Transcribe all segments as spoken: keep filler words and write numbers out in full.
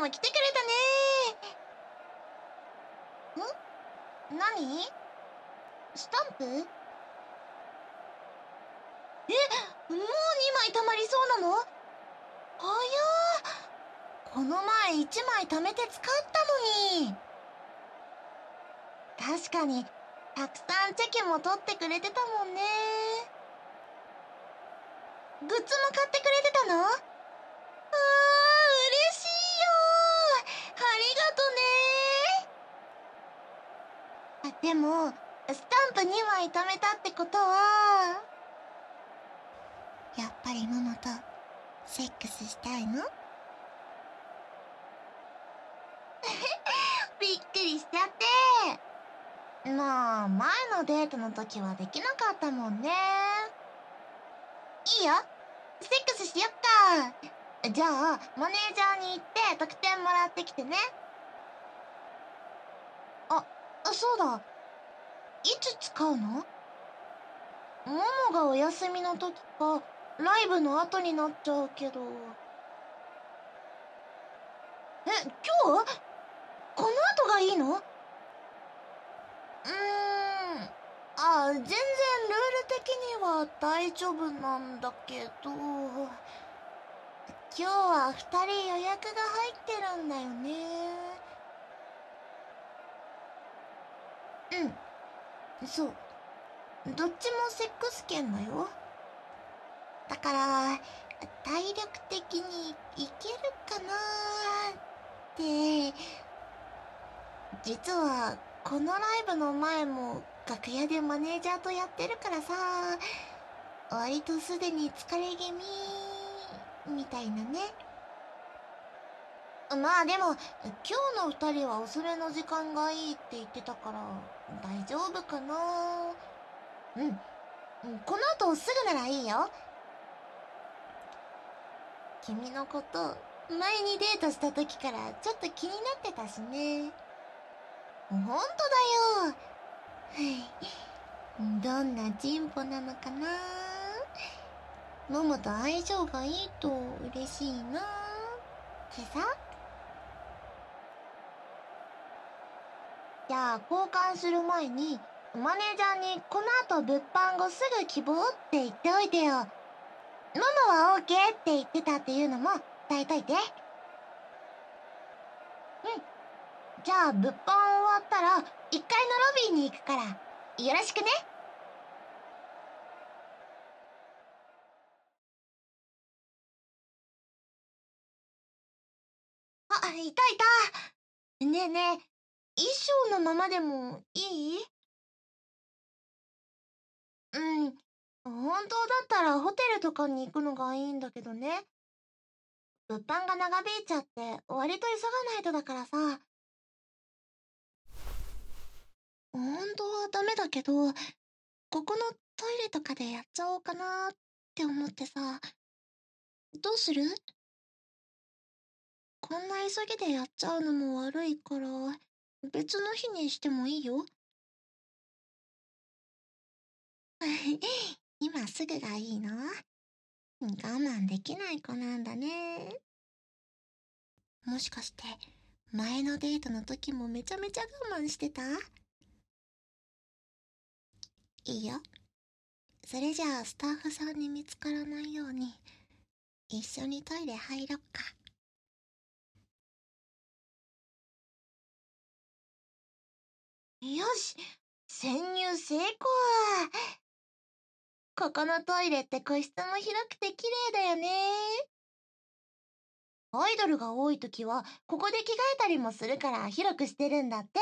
も来てくれたね。ん？何？スタンプ？え、もうにまい溜まりそうなの？早ー。この前いちまい貯めて使ったのに。確かにたくさんチェキも取ってくれてたもんね。グッズも買ってくれてたの？あー、嬉しいよー。ありがとねー。あ、でもスタンプにまい貯めたってことは、やっぱりモモとセックスしたいの？びっくりしちゃって。まあ前のデートの時はできなかったもんね。いいよ、セックスしよっか。じゃあマネージャーに行って特典もらってきてね。あ、そうだ、いつ使うの？モモがお休みの時かライブの後になっちゃうけど。え、今日？この後がいいの？うーん、あ、全然ルール的には大丈夫なんだけど、今日はふたり予約が入ってるんだよね。うん、そう。どっちもセックス券だよ。だから体力的にいけるかなーって。実はこのライブの前も楽屋でマネージャーとやってるからさ、割とすでに疲れ気味みたいなね。まあでも今日のふたりは遅めの時間がいいって言ってたから大丈夫かな。うん、この後すぐならいいよ。君のこと前にデートした時からちょっと気になってたしね。ほんとだよ。どんな進歩なのかな。モモと相性がいいと嬉しいなってさ。じゃあ交換する前にマネージャーにこの後物販後すぐ希望って言っておいてよ。モモは オーケー って言ってたっていうのも伝えといて。うん、じゃあ物販終わったらいっかいのロビーに行くからよろしくね。あ、いたいた。ねえねえ、衣装のままでもいい？うん、本当だったらホテルとかに行くのがいいんだけどね。物販が長引いちゃって割と急がないとだからさ。本当はダメだけど、ここのトイレとかでやっちゃおうかなって思ってさ。どうする？こんな急ぎでやっちゃうのも悪いから、別の日にしてもいいよ。今すぐがいいの？我慢できない子なんだね。もしかして前のデートの時もめちゃめちゃ我慢してた？いいよ。それじゃあスタッフさんに見つからないように一緒にトイレ入ろっか。よし、潜入成功。ここのトイレって個室も広くて綺麗だよね。アイドルが多い時はここで着替えたりもするから広くしてるんだって。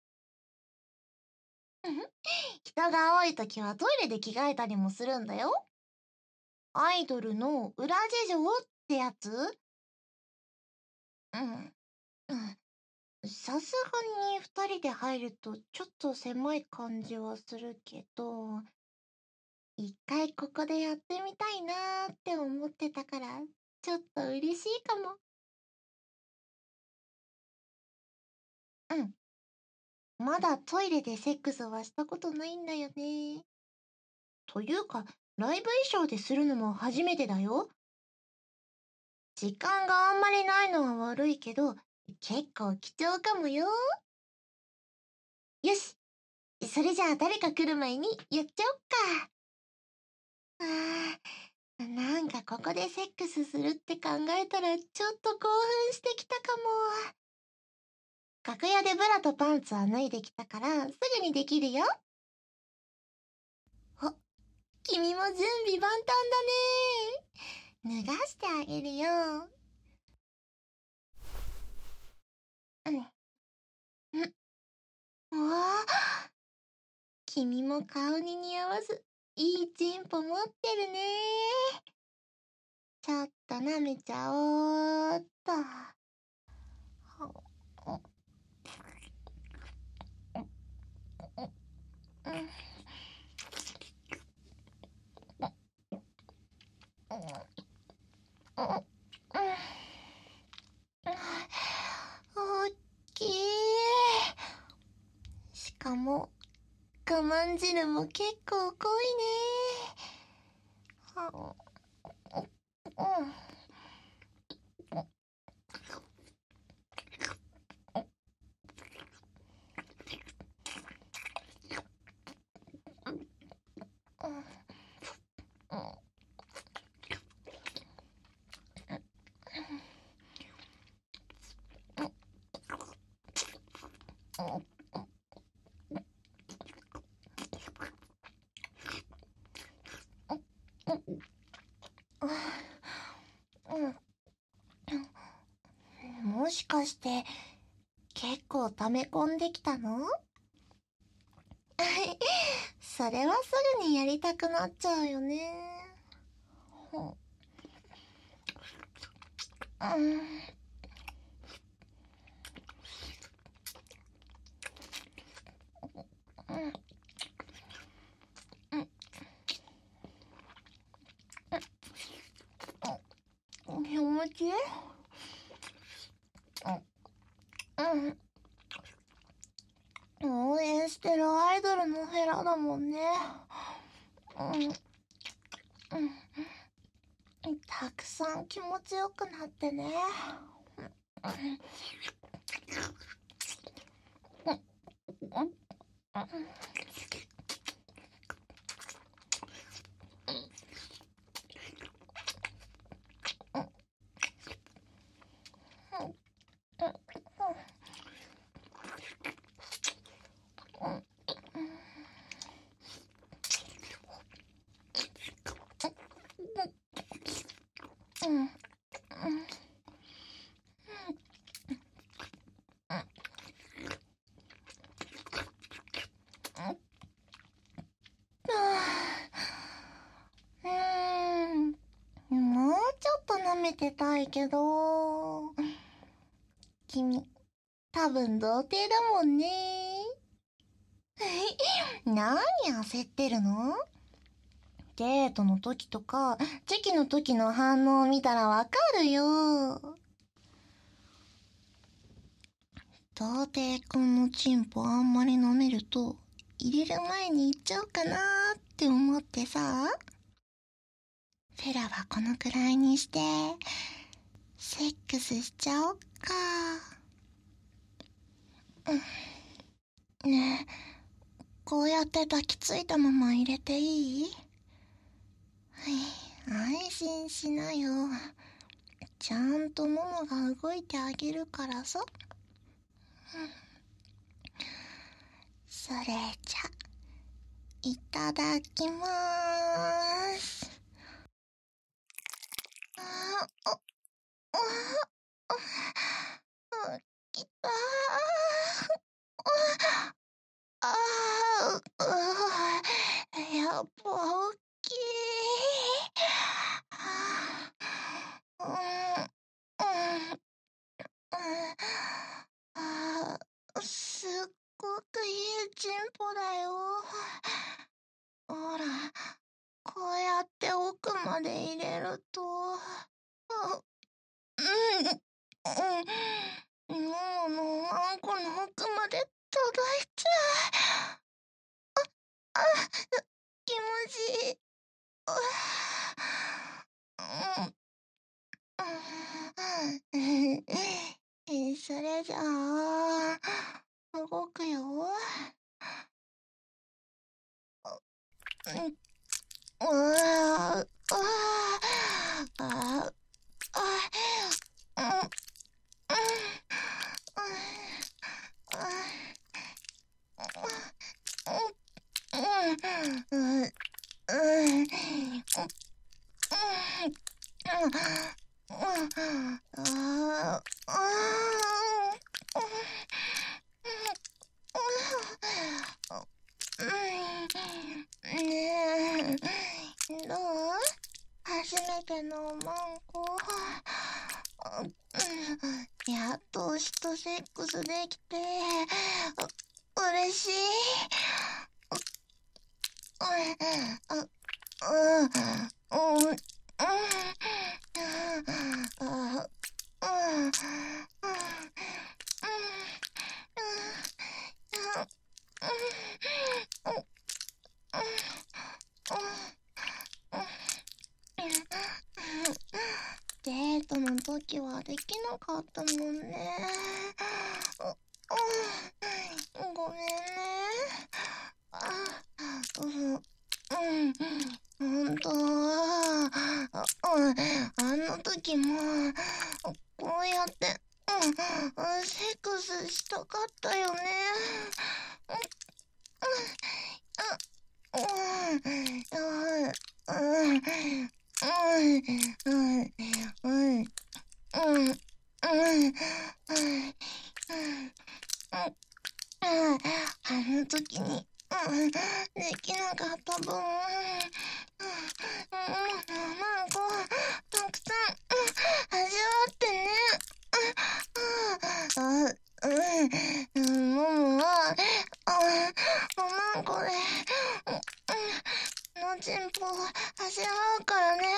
人が多い時はトイレで着替えたりもするんだよ。アイドルの裏事情ってやつ。うん、うん、さすがに二人で入るとちょっと狭い感じはするけど、一回ここでやってみたいなーって思ってたからちょっと嬉しいかも。うん、まだトイレでセックスはしたことないんだよね。というかライブ衣装でするのも初めてだよ。時間があんまりないのは悪いけど、 結構貴重かもよ。よし、それじゃあ誰か来る前にやっちゃおっか。あー、なんかここでセックスするって考えたらちょっと興奮してきたかも。楽屋でブラとパンツは脱いできたからすぐにできるよ。お、君も準備万端だね。脱がしてあげるよ。うん。ん、うわあ、君も顔に似合わずいいチンポ持ってるね。ちょっと舐めちゃおーっと。おっきい。しかも我慢汁も結構濃いね。うん。もしかして結構溜め込んできたの？それはすぐにやりたくなっちゃうよね。うん。気持ちいい？うん。応援してるアイドルのヘラだもんね。うん。うん。たくさん気持ちよくなってね。うん。うーん。もうちょっと舐めてたいけど、君、多分童貞だもんね。何焦ってるの？デートの時とか、チェキの時の反応を見たらわかるよ。童貞くんのチンポあんまり舐めると、入れる前に言っちゃおうかなーって思ってさ。フェラはこのくらいにして、セックスしちゃおっか。うん。ねえ、こうやって抱きついたまま入れていい？はい、安心しなよ。ちゃんとももが動いてあげるからさ。うん、それじゃ、いただきまーす。あー、お、お、お、きたー。あー、う、やっぱ大きい。うん、うん、うん、あー、すっごくいいチンポだよ。ほら、こうやって奥まで入れると、あ、うん、うん、もうのあんこの奥まで届いちゃう。あ、気持ちいい。うん、うん、それああ、ああ、あねえ、どう？初めてのおまんこ。やっと牛とセックスできて、う、嬉しい。うん、うん、うん、うん、デートの時はできなかったもんね。ごめんね。あ、うん、うん、ほんとは、あ、あの時も、こうやって、うん、セックスしたかったよね。うん、うん、うん、うん、うん、うん、うん、うん、あの時に、うん、できなかった分、うん、うん、なんか、たくさん、うん、味わってね。うん、うん、うん、うん、ももは、あ、おまんこで、うん、のちんぽ味わうからね。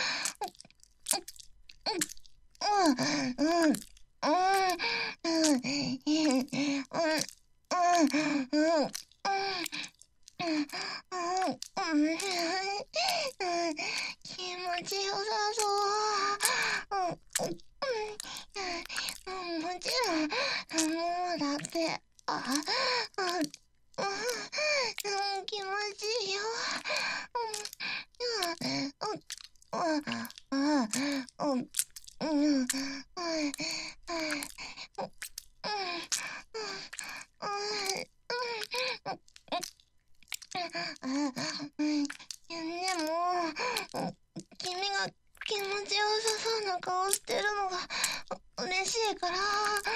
うん、うん、うん、うん、うん、うん、うん、うん、うん、気持ちよさそう。うん、うん、もちろん、もうだって、あ、うん、うん、気持ちいいよ。うん、うん、うん、うん、うん、うん、でも、君が気持ちよさそうな顔してるのが嬉しいから、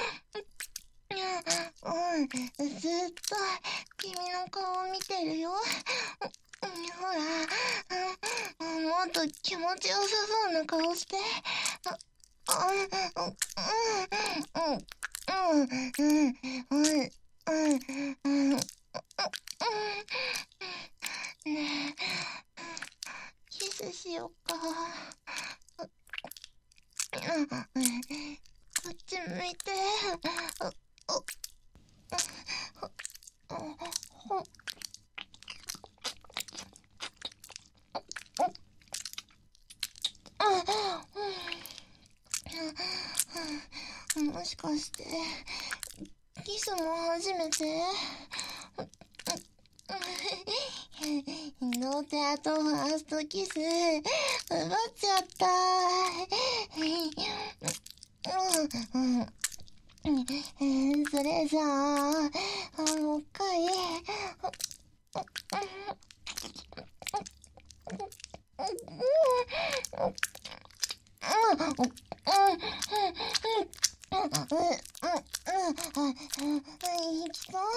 うん、ずっと君の顔を見てるよ。ほら、もっと気持ちよさそうな顔して。うん、うん、うん、うん、うん、うん、うん、うん、うん、ねえ、キスしようか。うん、こっち向いて。もしかしてキスも初めて？童貞とファーストキス奪っちゃった。うん、うん、それじゃあもう一回。行きそう、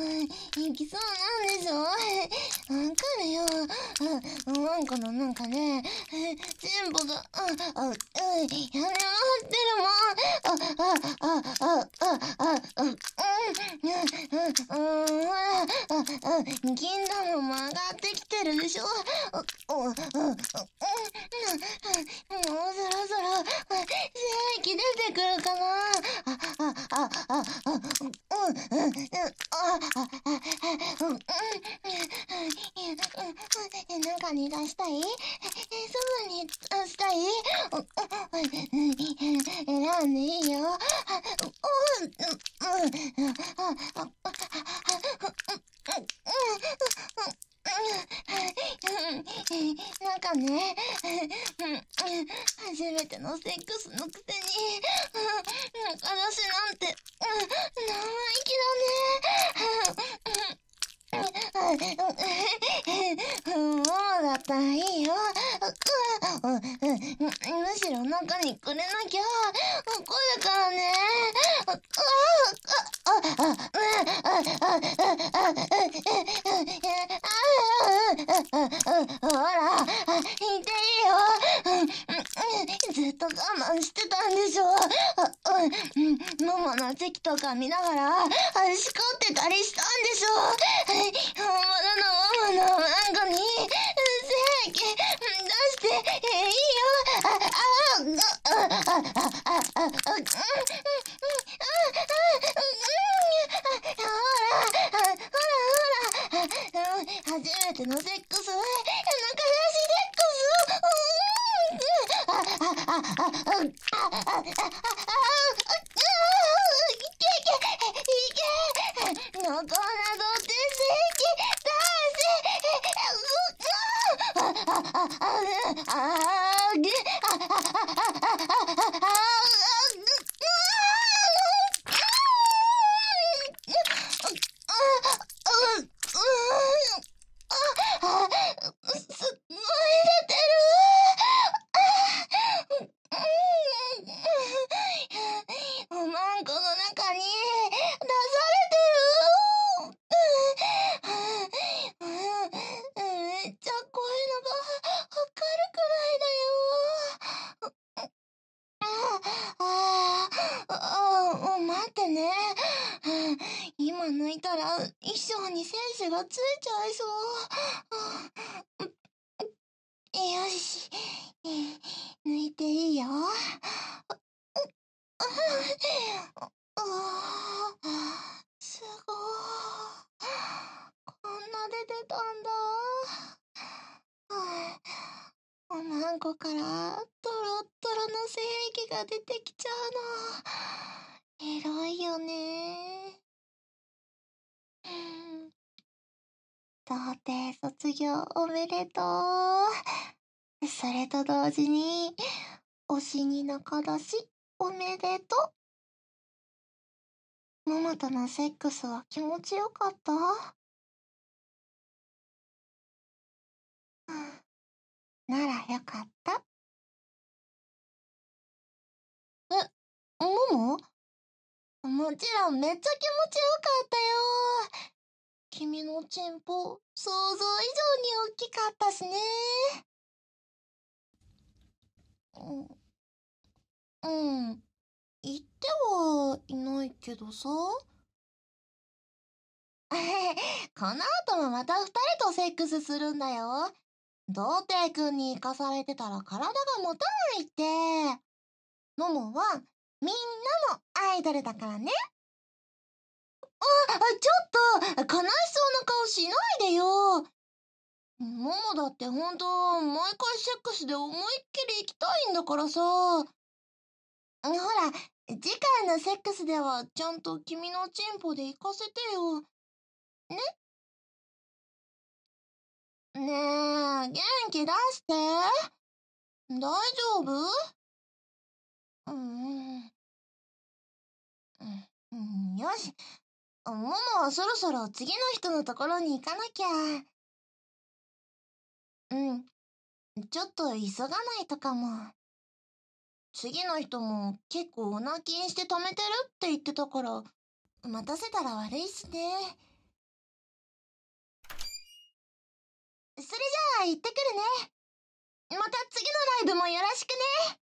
行きそうなんでしょ。わかるよ。ワンコのなんかね、チンポが、あ、あ、うん、やめ回ってるもん。あ、あ、あ、あ、あ、あ、あ、うん、うん、うん、ほら、あ、あ、銀玉も上がってきてるでしょ。うん、うん、うん、もうそろそろ、精液出てくるかな。あ、あ、あ、あ、あ、うん、うん、うん、あ、あ、うん、うん、中に出したい？外に出したい？選んでいいよ。うん、うん、うん、 初めてのセックスのくせに、彼氏なんて、生意気だね。もうだったらいいよ。むしろ中にくれなきゃ怒るからね。ほら、言っていいよ。ずっと我慢してたんでしょ。ママのチェキとか見ながら叱ってたりしたんでしょ。本物のママのマンゴに正規出していいよ。初めてのセックス、仲良しセックス。のこなどって正規出せ。すっごい出てる。おまんこの中に出されてる。めっちゃ声のがわかるくらいだよ。ああ、待ってね。今抜いたら衣装に精子がついちゃいそう。よし、抜いていいよ。すごい。こんな出てたんだ。おまんこからトロットロの精液が出てきちゃうの。エロいよね。童貞卒業おめでとう。それと同時に、推しに仲出しおめでとう。ママとのセックスは気持ちよかった？ならよかった。え、ママ？もちろんめっちゃ気持ちよかったよ。君のチンポ、想像以上に大きかったしね。うん、うん。言ってはいないけどさ。この後もまた二人とセックスするんだよ。童貞くんに生かされてたら体が持たないって。ももはみんなのアイドルだからね。あ、ちょっと悲しそうな顔しないでよ。ももだってほんと毎回セックスで思いっきり行きたいんだからさ。ほら、次回のセックスではちゃんと君のチンポで行かせてよ。ね？ねえ、元気出して。大丈夫？うん、うん、うん、よし。ももはそろそろ次の人のところに行かなきゃ。うん、ちょっと急がないとかも。次の人も結構オナキンして貯めてるって言ってたから、待たせたら悪いしね。それじゃあ行ってくるね。また次のライブもよろしくね。